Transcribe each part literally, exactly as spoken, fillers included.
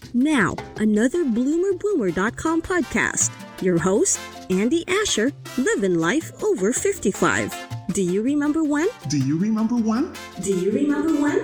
Now, another bloomer boomer dot com podcast. Your host, Andy Asher, living life over fifty-five. Do you remember when? Do you remember when? Do you remember when?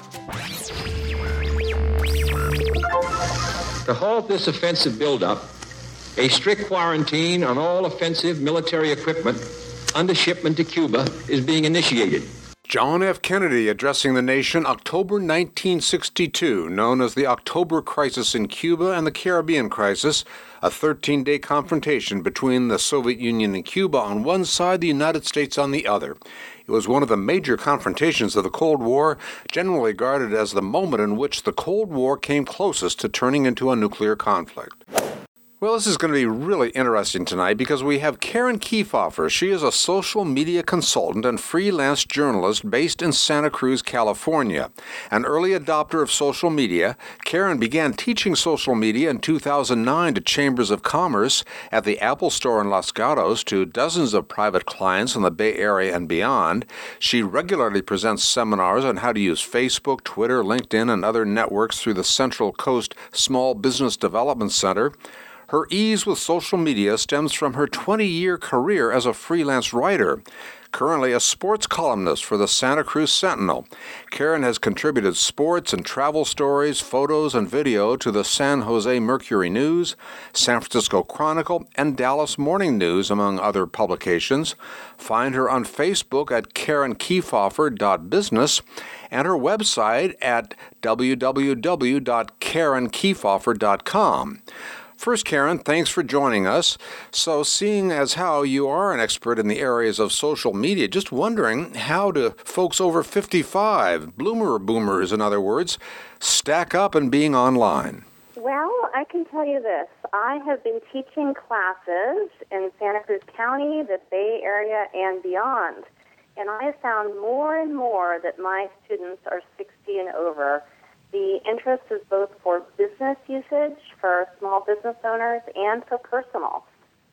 To halt this offensive buildup, a strict quarantine on all offensive military equipment under shipment to Cuba is being initiated. John F. Kennedy addressing the nation October nineteen sixty-two, known as the October Crisis in Cuba and the Caribbean Crisis, a thirteen-day confrontation between the Soviet Union and Cuba on one side, the United States on the other. It was one of the major confrontations of the Cold War, generally regarded as the moment in which the Cold War came closest to turning into a nuclear conflict. Well, this is going to be really interesting tonight because we have Karen Kefauver. She is a social media consultant and freelance journalist based in Santa Cruz, California. An early adopter of social media, Karen began teaching social media in two thousand nine to chambers of commerce, at the Apple Store in Los Gatos, to dozens of private clients in the Bay Area and beyond. She regularly presents seminars on how to use Facebook, Twitter, LinkedIn, and other networks through the Central Coast Small Business Development Center. Her ease with social media stems from her twenty-year career as a freelance writer. Currently a sports columnist for the Santa Cruz Sentinel, Karen has contributed sports and travel stories, photos, and video to the San Jose Mercury News, San Francisco Chronicle, and Dallas Morning News, among other publications. Find her on Facebook at karen kefauver dot business and her website at w w w dot karen kefauver dot com. First, Karen, thanks for joining us. So, seeing as how you are an expert in the areas of social media, just wondering, how do folks over fifty-five, bloomer boomers in other words, stack up in being online? Well, I can tell you this. I have been teaching classes in Santa Cruz County, the Bay Area, and beyond. And I have found more and more that my students are sixty and over. The interest is both for business usage, for small business owners, and for personal.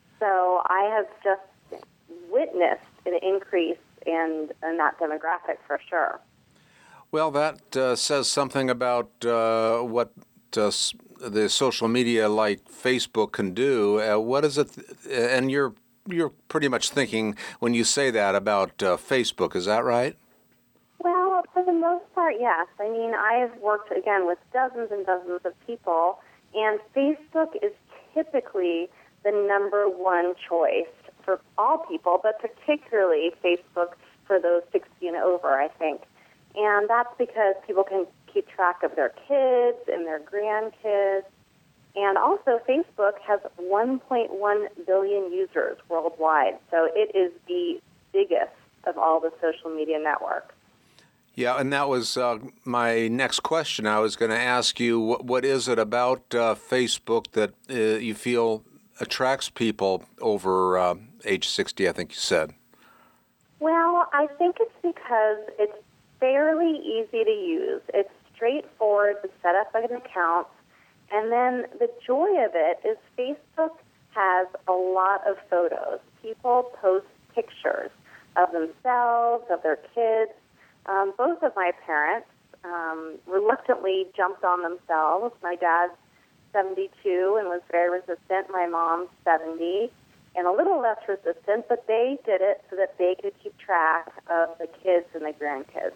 So I have just witnessed an increase in, in that demographic for sure. Well, that uh, says something about uh, what uh, the social media like Facebook can do. Uh, what is it? Th- and you're you're pretty much thinking when you say that about uh, Facebook. Is that right? Well, for the most part, yes. I mean, I have worked, again, with dozens and dozens of people, and Facebook is typically the number one choice for all people, but particularly Facebook for those sixty and over, I think. And that's because people can keep track of their kids and their grandkids. And also, Facebook has one point one billion users worldwide, so it is the biggest of all the social media networks. Yeah, and that was uh, my next question. I was going to ask you, what, what is it about uh, Facebook that uh, you feel attracts people over uh, age sixty, I think you said? Well, I think it's because it's fairly easy to use. It's straightforward to set up an account. And then the joy of it is Facebook has a lot of photos. People post pictures of themselves, of their kids. Um, both of my parents um, reluctantly jumped on themselves. My dad's seventy-two and was very resistant. My mom's seventy and a little less resistant, but they did it so that they could keep track of the kids and the grandkids.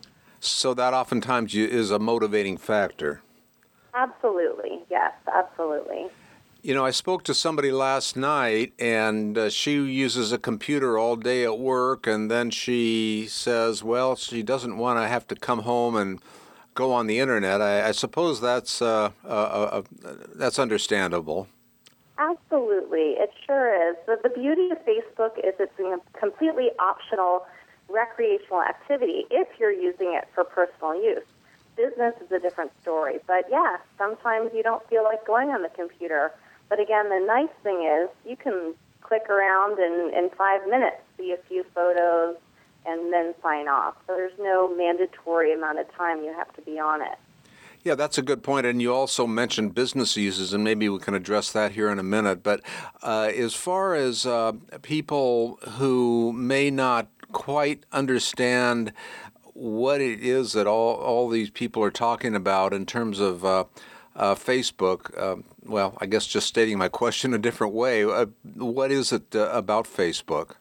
So that oftentimes is a motivating factor. Absolutely, yes, absolutely. You know, I spoke to somebody last night, and uh, she uses a computer all day at work, and then she says, well, she doesn't want to have to come home and go on the internet. I, I suppose that's uh, uh, uh, that's understandable. Absolutely, it sure is. The, the beauty of Facebook is it's a completely optional recreational activity if you're using it for personal use. Business is a different story, but yeah, sometimes you don't feel like going on the computer. But again, the nice thing is you can click around and in five minutes see a few photos and then sign off. So there's no mandatory amount of time you have to be on it. Yeah, that's a good point. And you also mentioned business uses, and maybe we can address that here in a minute. But uh, as far as uh, people who may not quite understand what it is that all, all these people are talking about in terms of uh, uh, Facebook. Um, well, I guess just stating my question a different way. Uh, what is it uh, about Facebook?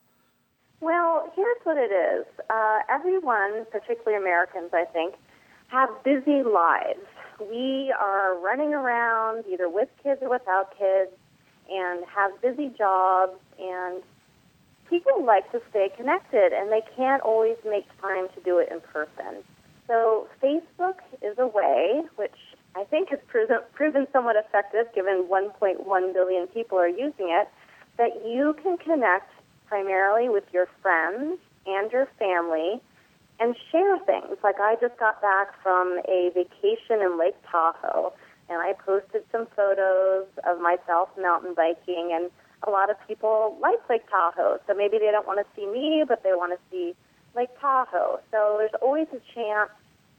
Well, here's what it is. Uh, everyone, particularly Americans, I think, have busy lives. We are running around either with kids or without kids and have busy jobs, and people like to stay connected, and they can't always make time to do it in person. So Facebook is a way, which I think has proven, proven somewhat effective given one point one billion people are using it, that you can connect primarily with your friends and your family and share things. Like I just got back from a vacation in Lake Tahoe, and I posted some photos of myself mountain biking, and a lot of people like Lake Tahoe. So maybe they don't want to see me, but they want to see Lake Tahoe. So there's always a chance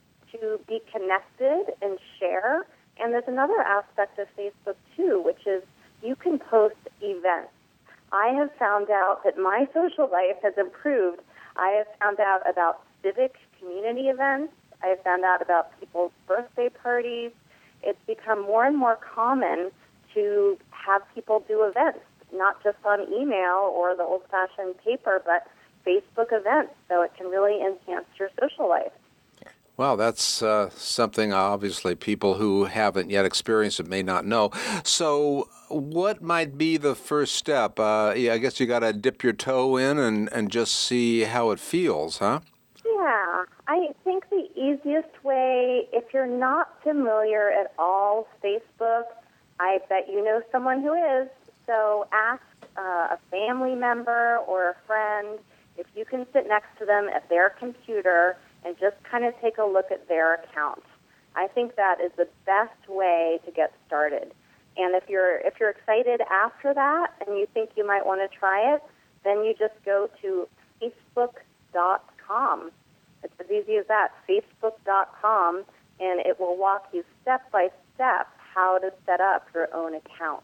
to be connected and share. And there's another aspect of Facebook, too, which is you can post events. I have found out that my social life has improved. I have found out about civic community events. I have found out about people's birthday parties. It's become more and more common to have people do events, not just on email or the old-fashioned paper, but Facebook events, so it can really enhance your social life. Well, that's uh, something obviously people who haven't yet experienced it may not know. So what might be the first step? Uh, yeah, I guess you got to dip your toe in and, and just see how it feels, huh? Yeah, I think the easiest way, if you're not familiar at all with Facebook, I bet you know someone who is. So ask uh, a family member or a friend if you can sit next to them at their computer and just kind of take a look at their account. I think that is the best way to get started. And if you're if you're excited after that and you think you might want to try it, then you just go to facebook dot com. It's as easy as that, facebook dot com, and it will walk you step by step how to set up your own account.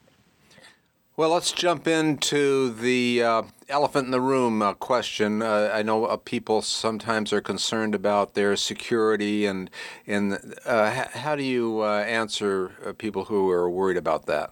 Well, let's jump into the uh, elephant in the room uh, question. Uh, I know uh, people sometimes are concerned about their security, and and uh, h- how do you uh, answer uh, people who are worried about that?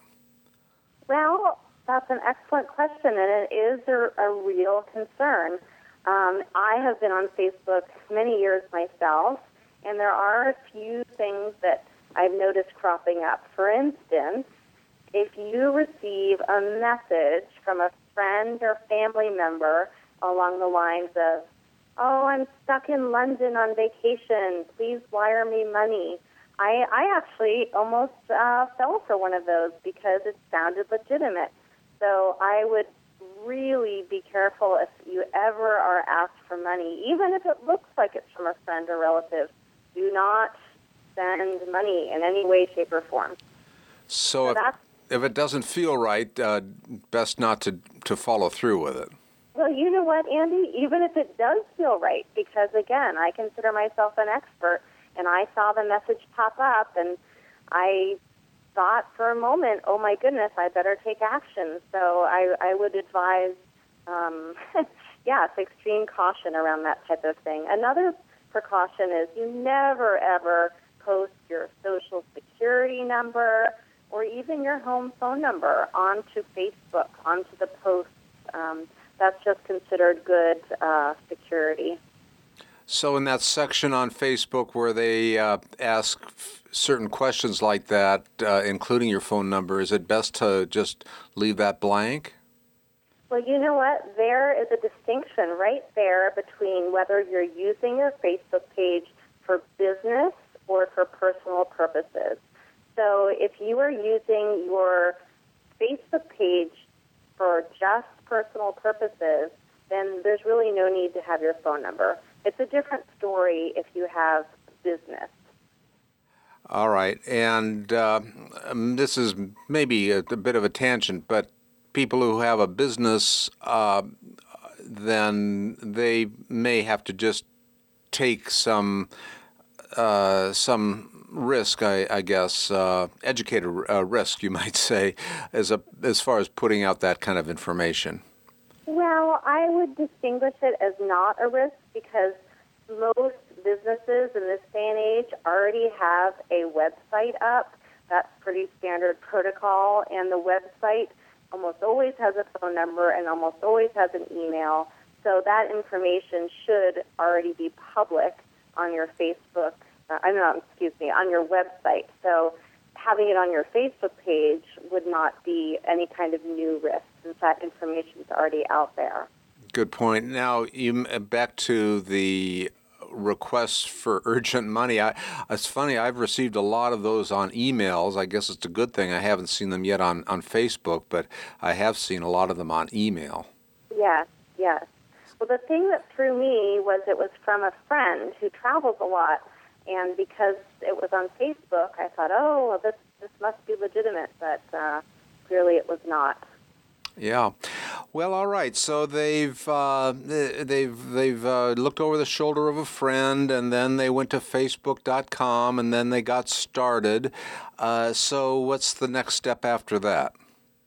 Well, that's an excellent question, and it is a, a real concern. Um, I have been on Facebook many years myself, and there are a few things that I've noticed cropping up. For instance, if you receive a message from a friend or family member along the lines of, oh, I'm stuck in London on vacation, please wire me money, I, I actually almost uh, fell for one of those because it sounded legitimate. So I would really be careful if you ever are asked for money, even if it looks like it's from a friend or relative. Do not send money in any way, shape, or form. So, so if, if it doesn't feel right, uh, best not to, to follow through with it. Well, you know what, Andy? Even if it does feel right, because, again, I consider myself an expert, and I saw the message pop up, and I thought for a moment, oh, my goodness, I better take action. So I, I would advise, um, yes, extreme caution around that type of thing. Another precaution is you never, ever post your social security number or even your home phone number onto Facebook, onto the posts. Um, that's just considered good uh, security. So in that section on Facebook where they uh, ask f- certain questions like that, uh, including your phone number, is it best to just leave that blank? Well, you know what? There is a distinction right there between whether you're using your Facebook page for business or for personal purposes. So if you are using your Facebook page for just personal purposes, then there's really no need to have your phone number. It's a different story if you have business. All right. And uh, um, this is maybe a, a bit of a tangent, but people who have a business, uh, then they may have to just take some uh, some risk, I, I guess, uh, educated uh, risk, you might say, as a as far as putting out that kind of information. Well, I would distinguish it as not a risk because most businesses in this day and age already have a website up That's pretty standard protocol, and the website almost always has a phone number and almost always has an email. So that information should already be public on your Facebook, uh, I'm not, excuse me, on your website. So having it on your Facebook page would not be any kind of new risk since that information is already out there. Good point. Now, you back to the requests for urgent money. I, it's funny, I've received a lot of those on emails. I guess it's a good thing I haven't seen them yet on, on Facebook, but I have seen a lot of them on email. Yes, yes. Well, the thing that threw me was it was from a friend who travels a lot, and because it was on Facebook, I thought, oh, well, this, this must be legitimate, but uh, clearly it was not. Yeah, well, all right. So they've uh, they've they've uh, looked over the shoulder of a friend, and then they went to Facebook dot com, and then they got started. Uh, so what's the next step after that?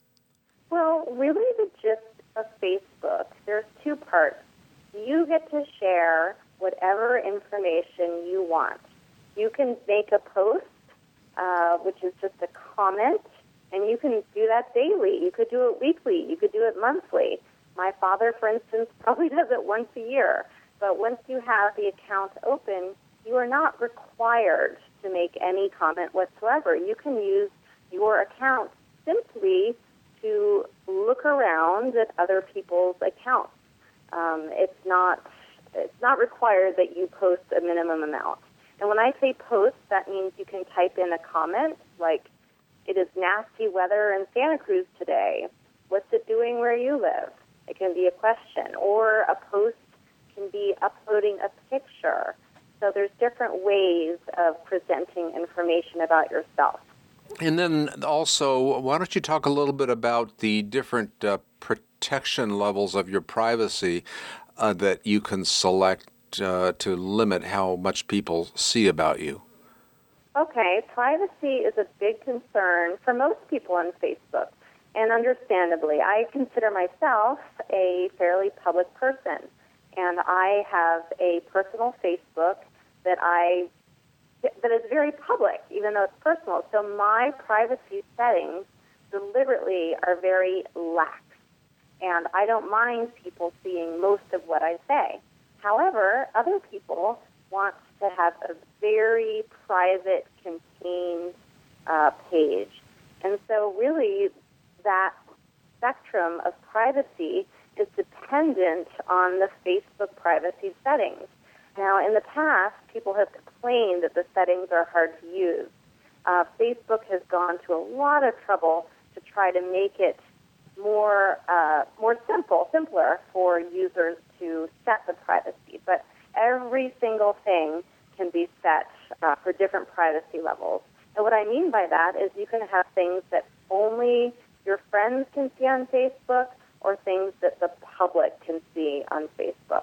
Well, really, the gist of Facebook, there's two parts. You get to share whatever information you want. You can make a post, uh, which is just a comment. And you can do that daily. You could do it weekly. You could do it monthly. My father, for instance, probably does it once a year. But once you have the account open, you are not required to make any comment whatsoever. You can use your account simply to look around at other people's accounts. Um, it's not it's not required that you post a minimum amount. And when I say post, that means you can type in a comment like, "It is nasty weather in Santa Cruz today. What's it doing where you live?" It can be a question. Or a post can be uploading a picture. So there's different ways of presenting information about yourself. And then also, why don't you talk a little bit about the different uh, protection levels of your privacy uh, that you can select uh, to limit how much people see about you? Okay, privacy is a big concern for most people on Facebook, and understandably. I consider myself a fairly public person, and I have a personal Facebook that I that is very public, even though it's personal. So my privacy settings deliberately are very lax, and I don't mind people seeing most of what I say. However, other people want to have a very private, contained uh, page. And so really that spectrum of privacy is dependent on the Facebook privacy settings. Now, in the past, people have complained that the settings are hard to use. Uh, Facebook has gone to a lot of trouble to try to make it more uh, more simple, simpler for users to set the privacy. But every single thing can be set uh, for different privacy levels. And what I mean by that is you can have things that only your friends can see on Facebook or things that the public can see on Facebook.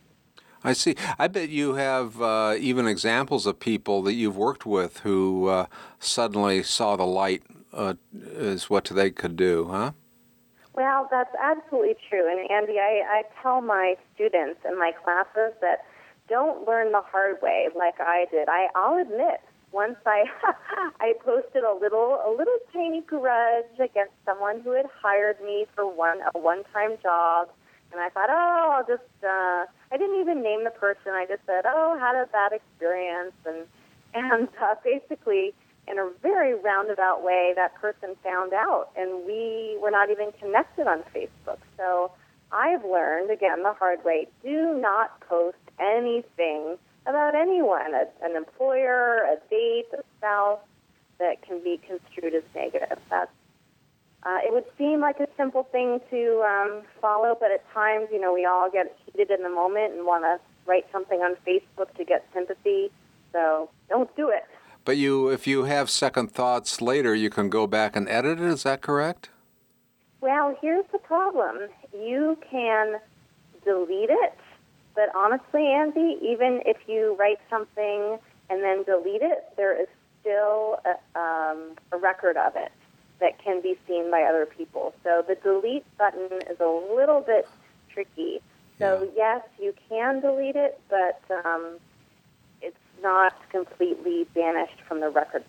I see. I bet you have uh, even examples of people that you've worked with who uh, suddenly saw the light uh, as what they could do, huh? Well, that's absolutely true. And Andy, I, I tell my students in my classes that don't learn the hard way like I did. I, I'll admit, once I I posted a little a little tiny grudge against someone who had hired me for one a one-time job, and I thought, oh, I'll just uh, I didn't even name the person. I just said, oh, had a bad experience, and and uh, basically, in a very roundabout way, that person found out, and we were not even connected on Facebook. So I've learned, again, the hard way, do not post anything about anyone, a, an employer, a date, a spouse, that can be construed as negative. That's, uh, it would seem like a simple thing to um, follow, but at times, you know, we all get heated in the moment and want to write something on Facebook to get sympathy, so don't do it. But you, if you have second thoughts later, you can go back and edit it, is that correct? Well, here's the problem. You can delete it, but honestly, Andy, even if you write something and then delete it, there is still a, um, a record of it that can be seen by other people. So the delete button is a little bit tricky. So yeah. Yes, you can delete it, but um, it's not completely banished from the record book.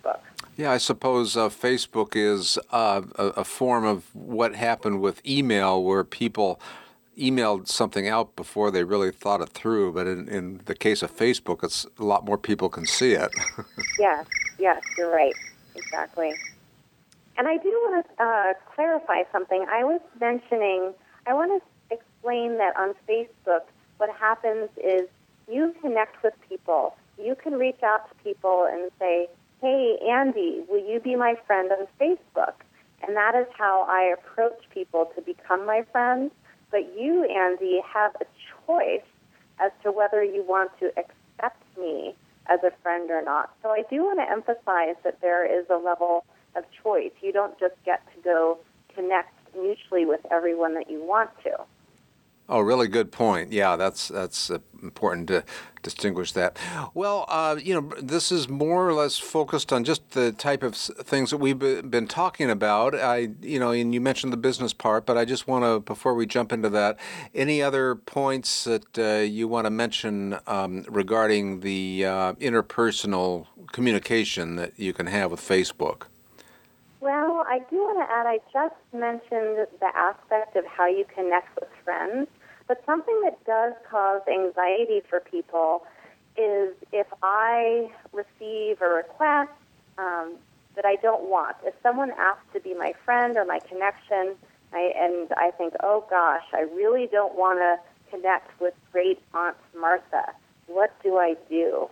Yeah, I suppose uh, Facebook is uh, a, a form of what happened with email, where people emailed something out before they really thought it through. But in, in the case of Facebook, it's a lot more people can see it. Yes, yes, you're right. Exactly. And I do want to uh, clarify something. I was mentioning, I want to explain that on Facebook, what happens is you connect with people. You can reach out to people and say, hey, Andy, will you be my friend on Facebook? And that is how I approach people to become my friends. But you, Andy, have a choice as to whether you want to accept me as a friend or not. So I do want to emphasize that there is a level of choice. You don't just get to go connect mutually with everyone that you want to. Oh, really good point. Yeah, that's that's uh, important to distinguish that. Well, uh, you know, this is more or less focused on just the type of s- things that we've be- been talking about. I, you know, and you mentioned the business part, but I just want to, before we jump into that, any other points that uh, you want to mention um, regarding the uh, interpersonal communication that you can have with Facebook? Well, I do want to add, I just mentioned the aspect of how you connect with friends, but something that does cause anxiety for people is if I receive a request um, that I don't want. If someone asks to be my friend or my connection, I, and I think, oh gosh, I really don't want to connect with great Aunt Martha. What do I do?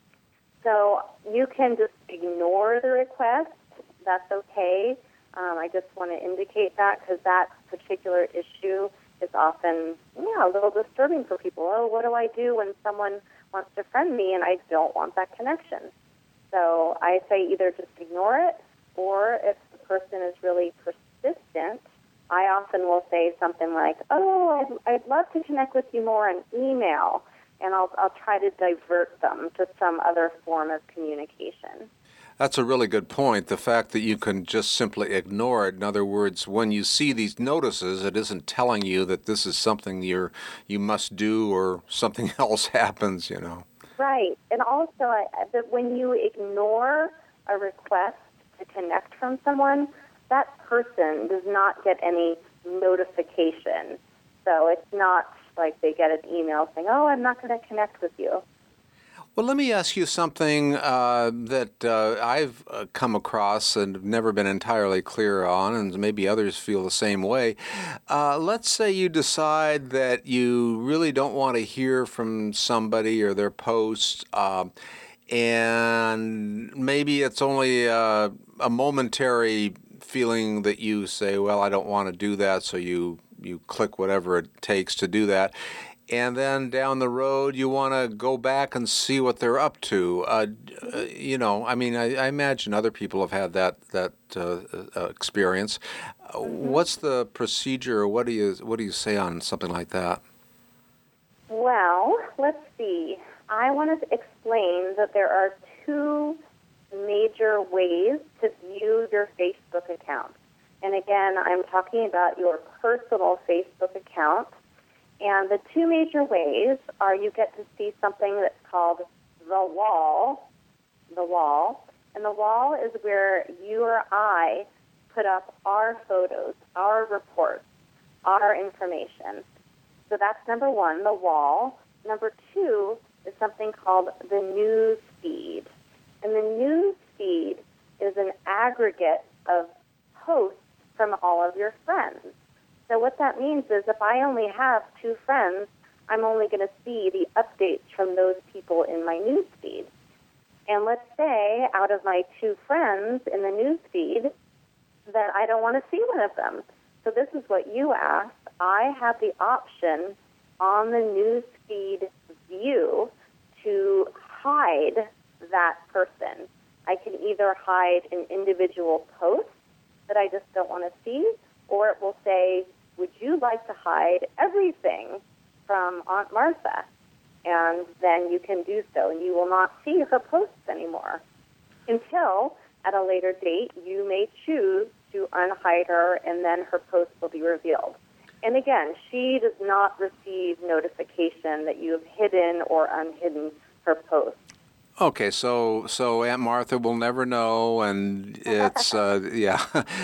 So you can just ignore the request. That's okay. Um, I just want to indicate that because that particular issue is often, yeah, a little disturbing for people. Oh, what do I do when someone wants to friend me and I don't want that connection? So I say either just ignore it, or if the person is really persistent, I often will say something like, oh, I'd, I'd love to connect with you more on email, and I'll, I'll try to divert them to some other form of communication. That's a really good point, the fact that you can just simply ignore it. In other words, when you see these notices, it isn't telling you that this is something you're, you must do or something else happens, you know. Right. And also, I, that when you ignore a request to connect from someone, that person does not get any notification. So it's not like they get an email saying, oh, I'm not going to connect with you. Well, let me ask you something uh, that uh, I've uh, come across and never been entirely clear on, and maybe others feel the same way. Uh, let's say you decide that you really don't want to hear from somebody or their post, uh, and maybe it's only uh, a momentary feeling that you say, well, I don't want to do that, so you, you click whatever it takes to do that. And then down the road, you want to go back and see what they're up to. Uh, uh, you know, I mean, I, I imagine other people have had that that uh, uh, experience. Uh, Mm-hmm. What's the procedure? Or what do you what do you say on something like that? Well, let's see. I want to explain that there are two major ways to view your Facebook account. And again, I'm talking about your personal Facebook account. And the two major ways are you get to see something that's called the wall, the wall. And the wall is where you or I put up our photos, our reports, our information. So that's number one, the wall. Number two is something called the news feed. And the news feed is an aggregate of posts from all of your friends. So what that means is if I only have two friends, I'm only going to see the updates from those people in my news feed. And let's say out of my two friends in the news feed that I don't want to see one of them. So this is what you asked. I have the option on the news feed view to hide that person. I can either hide an individual post that I just don't want to see, or it will say, would you like to hide everything from Aunt Martha? And then you can do so, and you will not see her posts anymore until, at a later date, you may choose to unhide her, and then her posts will be revealed. And again, she does not receive notification that you have hidden or unhidden her posts. Okay, so so Aunt Martha will never know, and it's uh, yeah.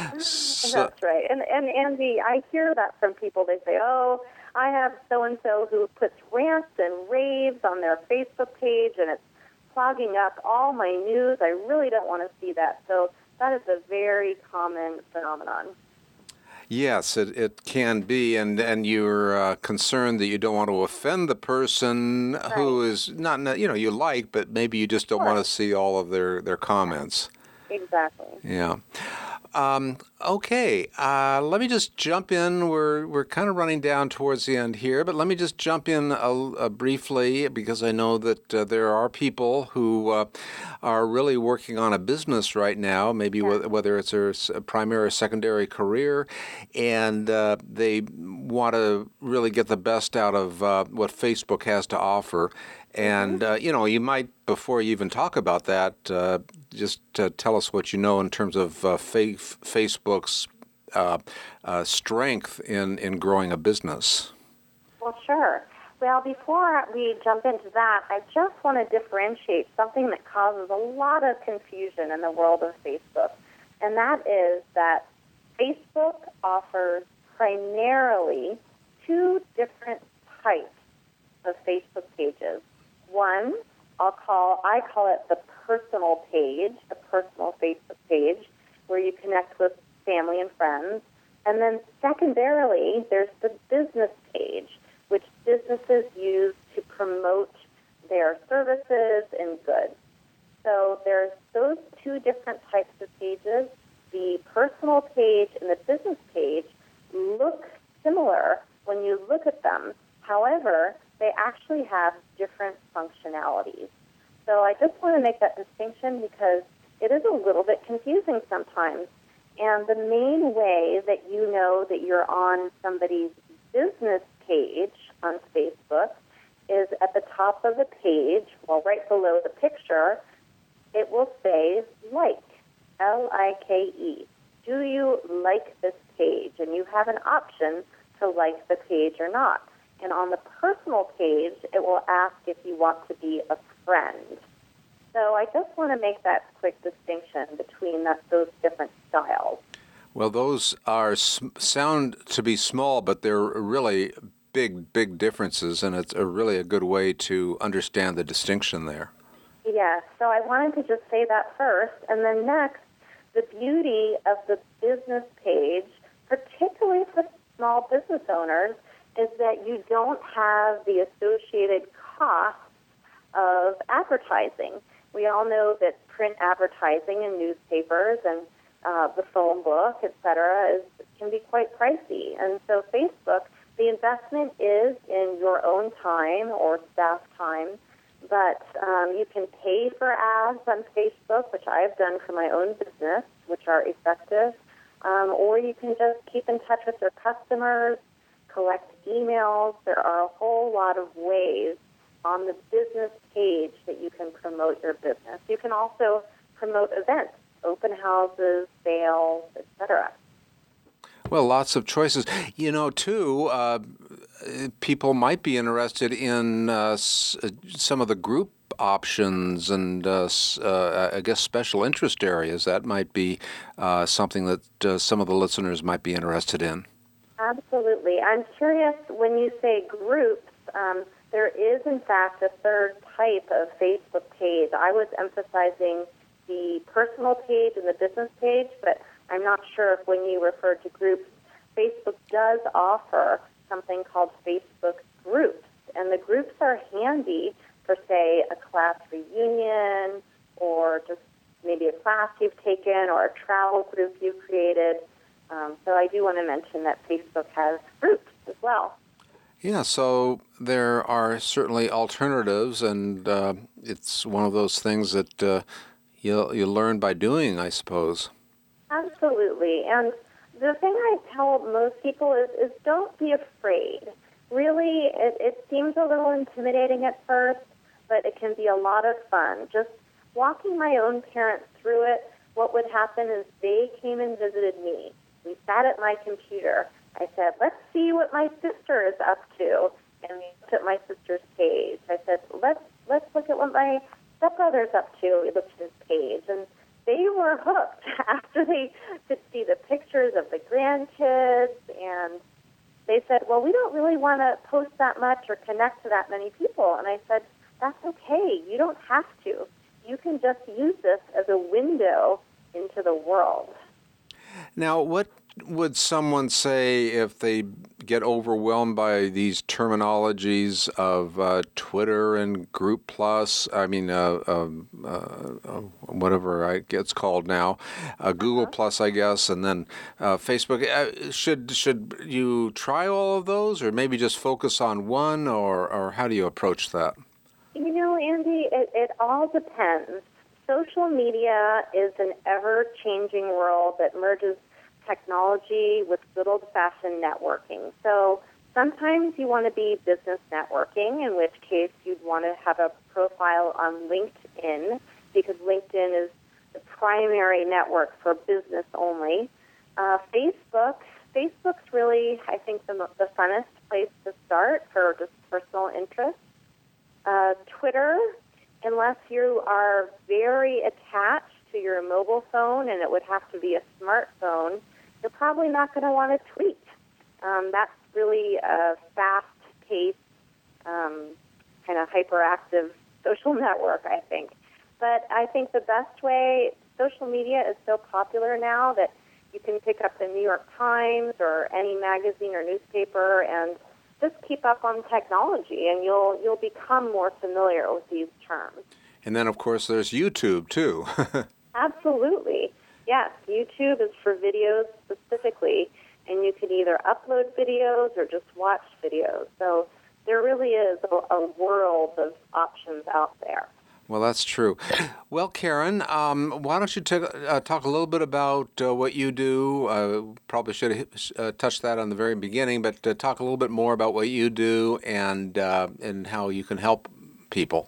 So, That's right. And and Andy, I hear that from people. They say, "Oh, I have so and so who puts rants and raves on their Facebook page, and it's clogging up all my news. I really don't want to see that." So that is a very common phenomenon. yes, it, it can be, and and you're uh, concerned that you don't want to offend the person who Right. is not not- you know you like, but maybe you just don't Sure. want to see all of their their comments. Exactly. Yeah. Um, okay, uh, let me just jump in. We're we're kind of running down towards the end here, but let me just jump in a, a briefly because I know that uh, there are people who uh, are really working on a business right now, maybe Yeah. wh- whether it's a, s- a primary or secondary career, and uh, they want to really get the best out of uh, what Facebook has to offer. Mm-hmm. And, uh, you know, you might, before you even talk about that, uh, just uh, tell us what you know in terms of uh, fa- Facebook's uh, uh, strength in, in growing a business. Well, sure. Well, before we jump into that, I just want to differentiate something that causes a lot of confusion in the world of Facebook, and that is that Facebook offers primarily two different types of Facebook pages. One, I'll call I call it the personal page, the personal Facebook page, where you connect with family and friends. And then secondarily, there's the business page, which businesses use to promote their services and goods. So there's those two different types of pages. The personal page and the business page look similar when you look at them. However, they actually have different functionalities. So I just want to make that distinction because it is a little bit confusing sometimes. And the main way that you know that you're on somebody's business page on Facebook is at the top of the page, well, right below the picture, it will say like, L I K E. Do you like this page? And you have an option to like the page or not. And on the personal page, it will ask if you want to be a friend. So I just want to make that quick distinction between that, those different styles. Well, those are sound to be small, but they're really big, big differences, and it's a really a good way to understand the distinction there. Yeah, so I wanted to just say that first, and then next, the beauty of the business page, particularly for small business owners, is that you don't have the associated costs of advertising. We all know that print advertising in newspapers and uh, the phone book, et cetera, is, can be quite pricey. And so Facebook, the investment is in your own time or staff time, but um, you can pay for ads on Facebook, which I've done for my own business, which are effective, um, or you can just keep in touch with your customers, collect emails. There are a whole lot of ways on the business page that you can promote your business. You can also promote events, open houses, sales, et cetera. Well, lots of choices. You know, too, uh, people might be interested in uh, s- some of the group options and, uh, s- uh, I guess, special interest areas. That might be uh, something that uh, some of the listeners might be interested in. Absolutely. I'm curious, when you say groups, um, there is, in fact, a third type of Facebook page. I was emphasizing the personal page and the business page, but I'm not sure if when you refer to groups, Facebook does offer something called Facebook groups. And the groups are handy for, say, a class reunion or just maybe a class you've taken or a travel group you've created. Um, so I do want to mention that Facebook has groups as well. Yeah, so there are certainly alternatives, and uh, it's one of those things that uh, you you learn by doing, I suppose. Absolutely. And the thing I tell most people is, is don't be afraid. Really, it, it seems a little intimidating at first, but it can be a lot of fun. Just walking my own parents through it, what would happen is they came and visited me. We sat at my computer. I said, let's see what my sister is up to. And we looked at my sister's page. I said, let's let's look at what my stepbrothers up to? We looked at his page, and they were hooked after they could see the pictures of the grandkids, and they said, well, we don't really want to post that much or connect to that many people. And I said, that's okay. You don't have to. You can just use this as a window into the world. Now, what would someone say if they get overwhelmed by these terminologies of uh, Twitter and Group Plus, I mean, uh, uh, uh, whatever it's called now, uh, Google uh-huh. Plus, I guess, and then uh, Facebook. Uh, should should you try all of those, or maybe just focus on one, or, or how do you approach that? You know, Andy, it, it all depends. Social media is an ever-changing world that merges technology with good old-fashioned networking. So sometimes you want to be business networking, in which case you'd want to have a profile on LinkedIn, because LinkedIn is the primary network for business only. Uh, Facebook, Facebook's really, I think, the, the funnest place to start for just personal interest. Uh, Twitter, unless you are very attached to your mobile phone, and it would have to be a smartphone, you're probably not going to want to tweet. Um, that's really a fast-paced, um, kind of hyperactive social network, I think. But I think the best way, social media is so popular now that you can pick up the New York Times or any magazine or newspaper and just keep up on technology, and you'll you'll become more familiar with these terms. And then, of course, there's YouTube, too. Absolutely. Yes, YouTube is for videos specifically, and you can either upload videos or just watch videos. So there really is a, a world of options out there. Well, that's true. Well, Karen, um, why don't you t- uh, talk a little bit about uh, what you do? Uh, probably should have uh, touched that on the very beginning, but uh, talk a little bit more about what you do and uh, and how you can help people.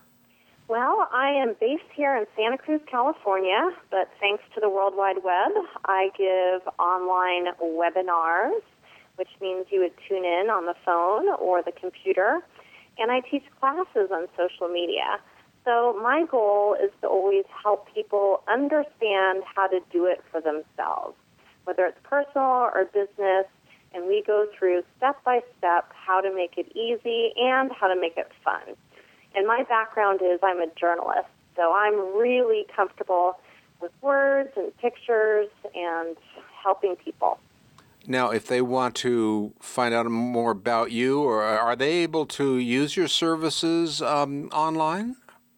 Well, I am based here in Santa Cruz, California, but thanks to the World Wide Web, I give online webinars, which means you would tune in on the phone or the computer, and I teach classes on social media. So my goal is to always help people understand how to do it for themselves, whether it's personal or business, and we go through step-by-step how to make it easy and how to make it fun. And my background is I'm a journalist, so I'm really comfortable with words and pictures and helping people. Now, if they want to find out more about you, or are they able to use your services um, online?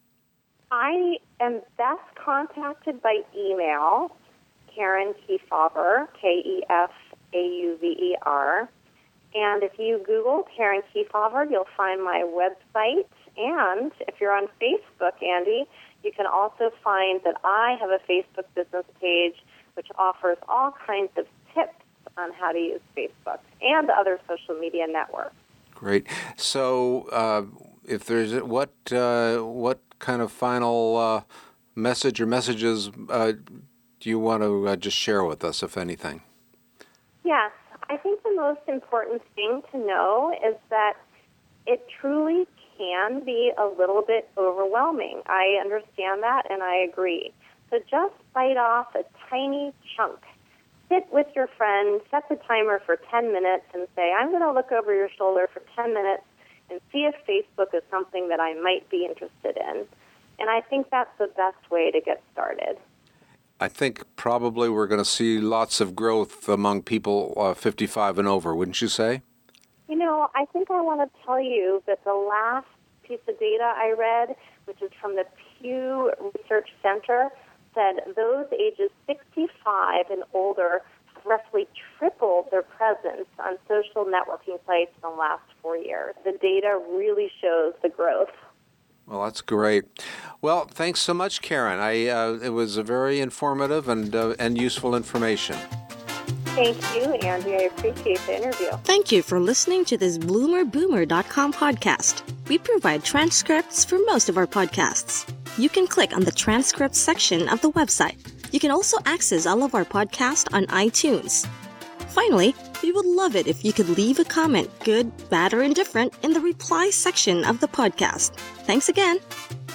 I am best contacted by email, Karen Kefauver, K E F A U V E R. And if you Google Karen Kefauver, you'll find my website. And if you're on Facebook, Andy, you can also find that I have a Facebook business page which offers all kinds of tips on how to use Facebook and other social media networks. Great. So, uh, if there's what uh, what kind of final uh, message or messages uh, do you want to uh, just share with us, if anything? Yes, I think the most important thing to know is that it truly can be a little bit overwhelming. I understand that, and I agree. So just bite off a tiny chunk. Sit with your friend, set the timer for ten minutes, and say, I'm going to look over your shoulder for ten minutes and see if Facebook is something that I might be interested in. And I think that's the best way to get started. I think probably we're going to see lots of growth among people uh, fifty-five and over, wouldn't you say? You know, I think I want to tell you that the last piece of data I read, which is from the Pew Research Center, said those ages sixty-five and older roughly tripled their presence on social networking sites in the last four years. The data really shows the growth. Well, that's great. Well, thanks so much, Karen. I uh, it was a very informative and uh, and useful information. Thank you, Andy. I appreciate the interview. Thank you for listening to this bloomer boomer dot com podcast. We provide transcripts for most of our podcasts. You can click on the transcripts section of the website. You can also access all of our podcasts on iTunes. Finally, we would love it if you could leave a comment, good, bad, or indifferent, in the reply section of the podcast. Thanks again.